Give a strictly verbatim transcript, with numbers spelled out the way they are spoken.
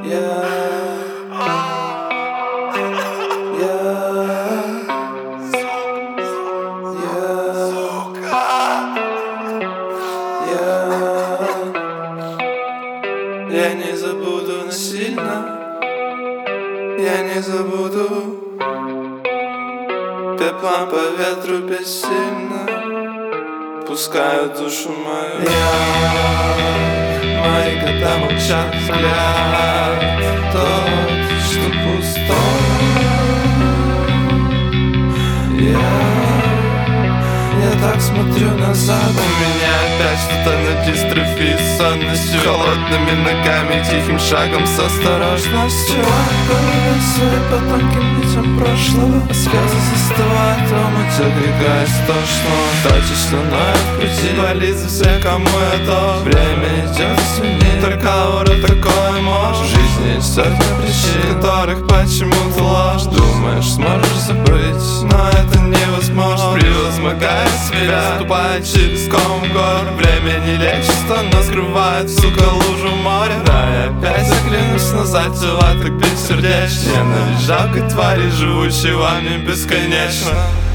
Я не забуду насильно, я не забуду. Пеплом по ветру бессильно пускают душу мою. Я, мои года молчат, взгляд тот, что пустой. Я, я так смотрю назад. У меня опять что-то на дистрофии с сонностью, холодными ногами, тихим шагом с осторожностью. Головой своей по тонким нитям прошлого, а слезы застывают в омуте, грега истошного. Точечно ноет в груди, болит за всех, кому я то. Время идет сильнее, только аура такое может. В жизни есть сотни причин, которых почему-то ложь. Думаешь, сможешь забыть, но это невозможно. Превозмогая себя, ступая через ком гор. Время не лечит, но скрывает, сука, лужу моря. Да, я опять заглянусь назад, дела так бессердечно. Ненавижу жалкой твари, живущей вами бесконечно.